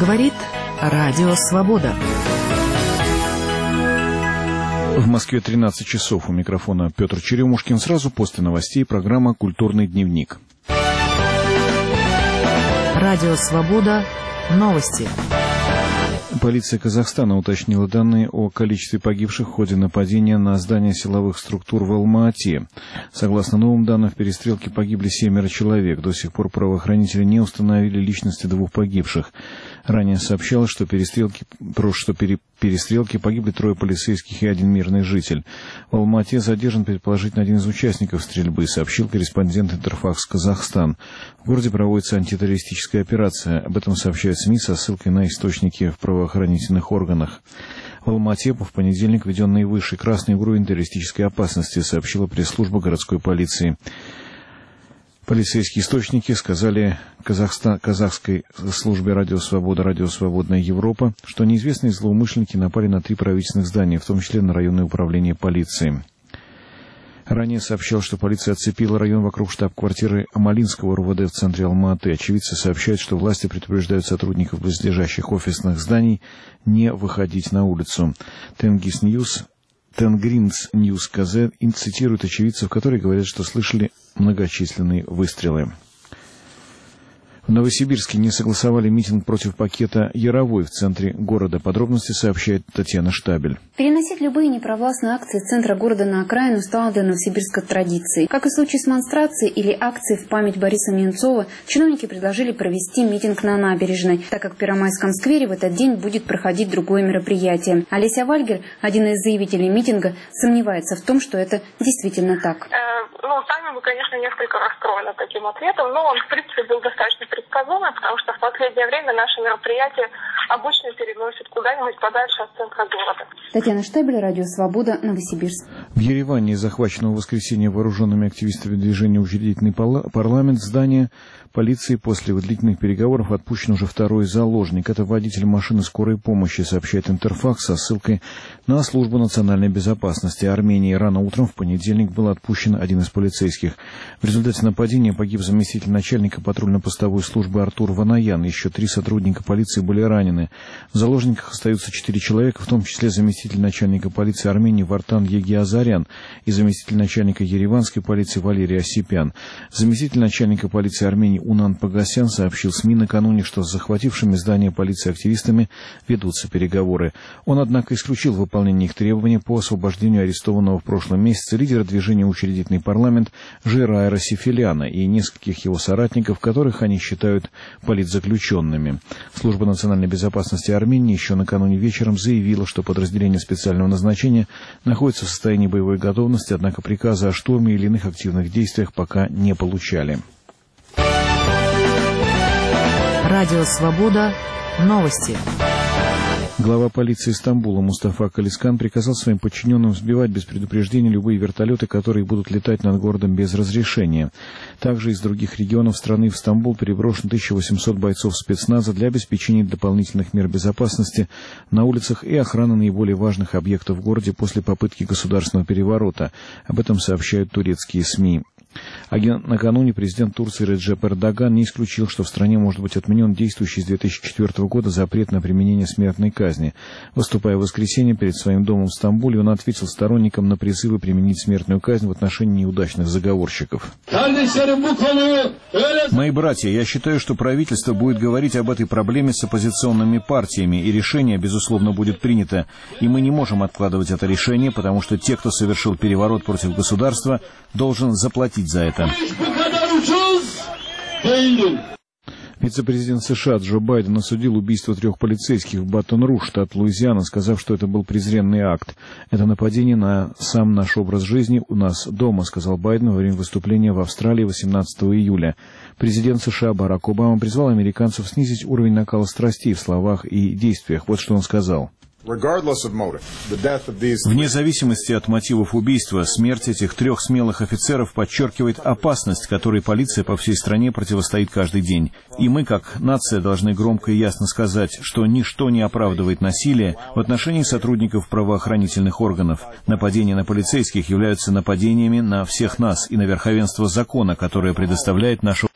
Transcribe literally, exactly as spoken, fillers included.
Говорит Радио Свобода. В Москве тринадцать часов. У микрофона Петр Черемушкин. Сразу после новостей программа «Культурный дневник». Радио Свобода. Новости. Полиция Казахстана уточнила данные о количестве погибших в ходе нападения на здание силовых структур в Алма-Ате. Согласно новым данным, в перестрелке погибли семеро человек. До сих пор правоохранители не установили личности двух погибших. Ранее сообщалось, что, перестрелки, что пере, перестрелки погибли трое полицейских и один мирный житель. В Алма-Ате задержан предположительно один из участников стрельбы, сообщил корреспондент Интерфакс Казахстан. В городе проводится антитеррористическая операция. Об этом сообщают СМИ со ссылкой на источники в правоохранительных органах. В Алма-Ате в понедельник введен наивысший красный уровень террористической опасности, сообщила пресс-служба городской полиции. Полицейские источники сказали Казахстан, казахской службе «Радио Свобода», «Радио Свободная Европа», что неизвестные злоумышленники напали на три правительственных здания, в том числе на районное управление полиции. Ранее сообщал, что полиция оцепила район вокруг штаб-квартиры Амалинского РУВД в центре Алма-Аты. Очевидцы сообщают, что власти предупреждают сотрудников близлежащих офисных зданий не выходить на улицу. Тенгиз Ньюс Тенгринс Ньюс КЗ цитирует очевидцев, которые говорят, что слышали многочисленные выстрелы. В Новосибирске не согласовали митинг против пакета «Яровой» в центре города. Подробности сообщает Татьяна Штабель. Переносить любые непровластные акции центра города на окраину стало для Новосибирска традицией. Как и в случае с монстрацией или акцией в память Бориса Немцова, чиновники предложили провести митинг на набережной, так как в Первомайском сквере в этот день будет проходить другое мероприятие. Олеся Вальгер, один из заявителей митинга, сомневается в том, что это действительно так. Э, ну, сами мы, конечно, несколько расстроены таким ответом, но он, в принципе, был достаточно предсказуемо, потому что в последнее время наши мероприятия обычно переносят куда-нибудь подальше от центра города. Татьяна Штабель, Радио Свобода, Новосибирск. В Ереване захваченного в воскресенье вооруженными активистами движения «Учредительный парламент» здания полиции после длительных переговоров отпущен уже второй заложник. Это водитель машины скорой помощи, сообщает Интерфакс со ссылкой на службу национальной безопасности Армении. Рано утром в понедельник был отпущен один из полицейских. В результате нападения погиб заместитель начальника патрульно-постовой службы Артур Ванаян. Еще три сотрудника полиции были ранены. В заложниках остаются четыре человека, в том числе заместитель начальника полиции Армении Вартан Егиазарян и заместитель начальника ереванской полиции Валерий Осипян. Заместитель начальника полиции Армении Унан Погасян сообщил СМИ накануне, что с захватившими здание полиции активистами ведутся переговоры. Он, однако, исключил выполнение их требований по освобождению арестованного в прошлом месяце лидера движения «Учредительный парламент» Жирайра Сифиляна и нескольких его соратников, которых они считают политзаключенными. Служба национальной безопасности Армении еще накануне вечером заявила, что подразделение специального назначения находится в состоянии боевой готовности, однако приказа о штурме или иных активных действиях пока не получали. Радио Свобода. Новости. Глава полиции Стамбула Мустафа Калискан приказал своим подчиненным сбивать без предупреждения любые вертолеты, которые будут летать над городом без разрешения. Также из других регионов страны в Стамбул переброшено тысяча восемьсот бойцов спецназа для обеспечения дополнительных мер безопасности на улицах и охраны наиболее важных объектов в городе после попытки государственного переворота. Об этом сообщают турецкие СМИ. Накануне президент Турции Реджеп Эрдоган не исключил, что в стране может быть отменен действующий с две тысячи четвёртого года запрет на применение смертной казни. Выступая в воскресенье перед своим домом в Стамбуле, он ответил сторонникам на призывы применить смертную казнь в отношении неудачных заговорщиков. Мои братья, я считаю, что правительство будет говорить об этой проблеме с оппозиционными партиями, и решение, безусловно, будет принято. И мы не можем откладывать это решение, потому что те, кто совершил переворот против государства, должен заплатить за это. Вице-президент США Джо Байден осудил убийство трех полицейских в Батон-Руж, штат Луизиана, сказав, что это был презренный акт. Это нападение на сам наш образ жизни у нас дома, сказал Байден во время выступления в Австралии восемнадцатого июля. Президент США Барак Обама призвал американцев снизить уровень накала страстей в словах и действиях. Вот что он сказал. Вне зависимости от мотивов убийства, смерть этих трех смелых офицеров подчеркивает опасность, которой полиция по всей стране противостоит каждый день. И мы, как нация, должны громко и ясно сказать, что ничто не оправдывает насилие в отношении сотрудников правоохранительных органов. Нападения на полицейских являются нападениями на всех нас и на верховенство закона, которое предоставляет наша